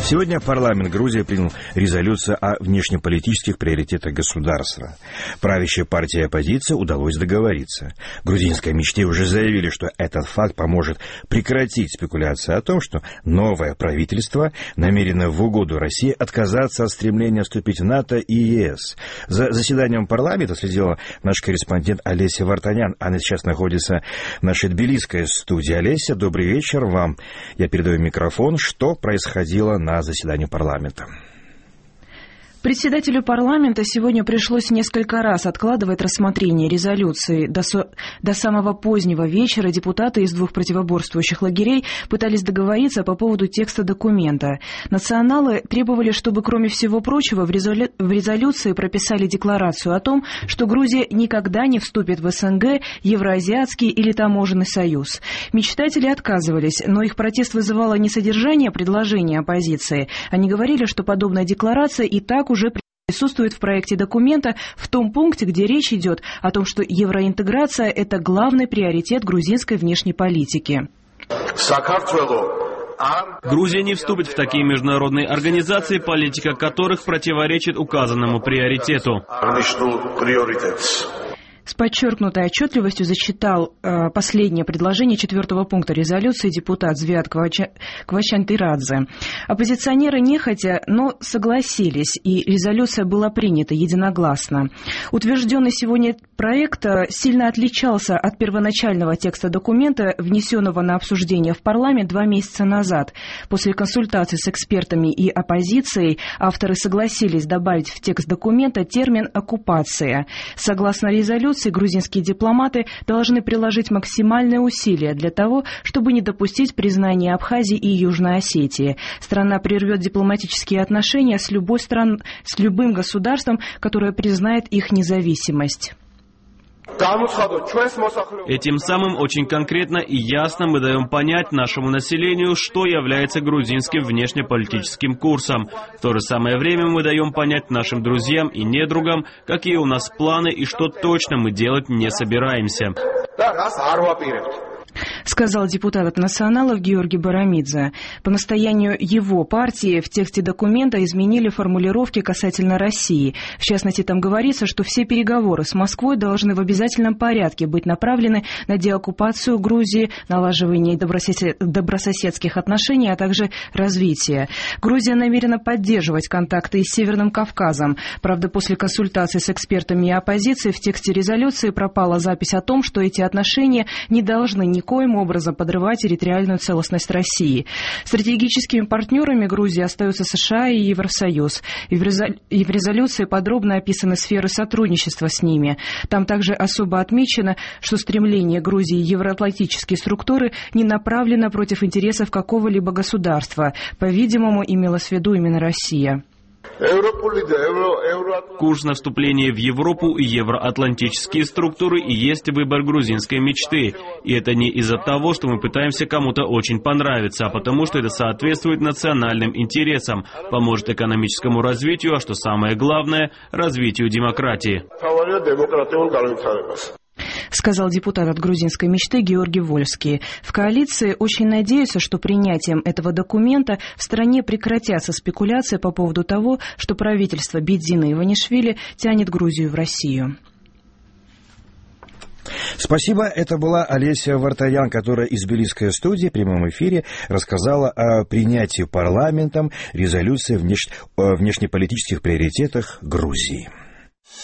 Сегодня парламент Грузии принял резолюцию о внешнеполитических приоритетах государства. Правящей партии и оппозиции удалось договориться. Грузинской мечте уже заявили, что этот факт поможет прекратить спекуляции о том, что новое правительство намерено в угоду России отказаться от стремления вступить в НАТО и ЕС. За заседанием парламента следила наш корреспондент Олеся Вартанян. Она сейчас находится в нашей тбилисской студии. Олеся, добрый вечер вам. Я передаю микрофон. Что происходило на заседании парламента? Председателю парламента сегодня пришлось несколько раз откладывать рассмотрение резолюции. До самого позднего вечера депутаты из двух противоборствующих лагерей пытались договориться по поводу текста документа. Националы требовали, чтобы, кроме всего прочего, в резолюции прописали декларацию о том, что Грузия никогда не вступит в СНГ, Евроазиатский или Таможенный союз. Мечтатели отказывались, но их протест вызывало не содержание предложения оппозиции. Они говорили, что подобная декларация и так уже присутствует в проекте документа в том пункте, где речь идет о том, что евроинтеграция – это главный приоритет грузинской внешней политики. Грузия не вступит в такие международные организации, политика которых противоречит указанному приоритету. С подчеркнутой отчетливостью зачитал последнее предложение 4-го пункта резолюции депутат Звиат Квачантирадзе. Оппозиционеры нехотя, но согласились, и резолюция была принята единогласно. Утвержденный сегодня проект сильно отличался от первоначального текста документа, внесенного на обсуждение в парламент 2 месяца назад. После консультаций с экспертами и оппозицией авторы согласились добавить в текст документа термин «оккупация». Согласно резолюции, грузинские дипломаты должны приложить максимальные усилия для того, чтобы не допустить признания Абхазии и Южной Осетии. Страна прервет дипломатические отношения с любым государством, которое признает их независимость. Этим самым очень конкретно и ясно мы даем понять нашему населению, что является грузинским внешнеполитическим курсом. В то же самое время мы даем понять нашим друзьям и недругам, какие у нас планы и что точно мы делать не собираемся. Сказал депутат от националов Георгий Барамидзе. По настоянию его партии в тексте документа изменили формулировки касательно России. В частности, там говорится, что все переговоры с Москвой должны в обязательном порядке быть направлены на деоккупацию Грузии, налаживание добрососедских отношений, а также развитие. Грузия намерена поддерживать контакты и с Северным Кавказом. Правда, после консультаций с экспертами и оппозицией в тексте резолюции пропала запись о том, что эти отношения не должны никоим образом подрывать территориальную целостность России. Стратегическими партнерами Грузии остаются США и Евросоюз. И в резолюции подробно описаны сферы сотрудничества с ними. Там также особо отмечено, что стремление Грузии в евроатлантические структуры не направлено против интересов какого-либо государства. По-видимому, имелась в виду именно Россия. Курс на вступление в Европу и евроатлантические структуры и есть выбор грузинской мечты. И это не из-за того, что мы пытаемся кому-то очень понравиться, а потому что это соответствует национальным интересам, поможет экономическому развитию, а что самое главное, развитию демократии. Сказал депутат от грузинской мечты Георгий Вольский. В коалиции очень надеются, что принятием этого документа в стране прекратятся спекуляции по поводу того, что правительство Бедзина Иванишвили тянет Грузию в Россию. Спасибо. Это была Олеся Вартанян, которая из тбилисской студии в прямом эфире рассказала о принятии парламентом резолюции о внешнеполитических приоритетах Грузии.